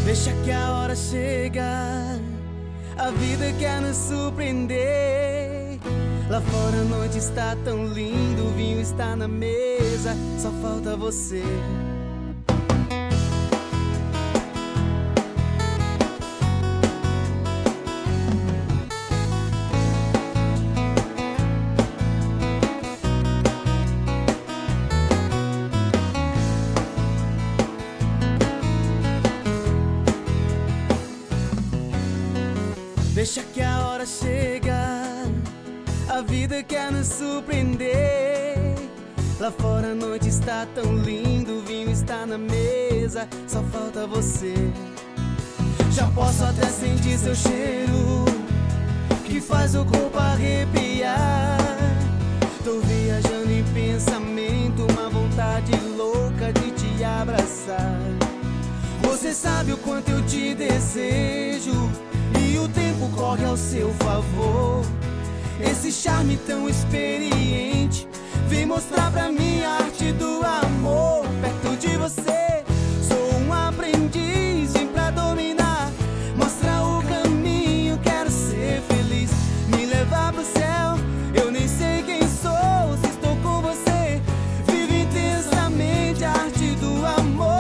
Deixa que a hora chega, a vida quer nos surpreender. Lá fora a noite está tão linda, o vinho está na mesa, só falta você. Deixa que a hora chega, a vida quer nos surpreender. Lá fora a noite está tão linda, o vinho está na mesa, só falta você. Já posso até sentir seu cheiro, que faz o corpo arrepiar. Tô viajando em pensamento, uma vontade louca de te abraçar. Você sabe o quanto eu te desejo, e o tempo corre ao seu favor. Esse charme tão experiente vem mostrar pra mim a arte do amor. Perto de você sou um aprendiz, vem pra dominar, mostrar o caminho, quero ser feliz, me levar pro céu. Eu nem sei quem sou, se estou com você, vivo intensamente a arte do amor.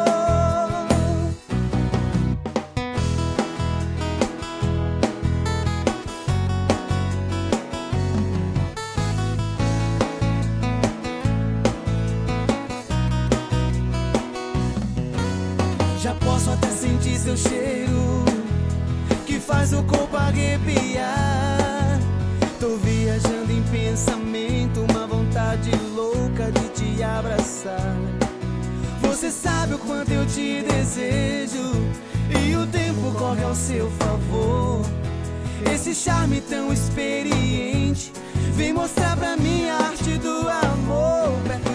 Já posso até sentir seu cheiro, que faz o corpo arrepiar. Tô viajando em pensamento, uma vontade louca de te abraçar. Você sabe o quanto eu te desejo, e o tempo corre ao seu favor. Esse charme tão experiente vem mostrar pra mim a arte do amor.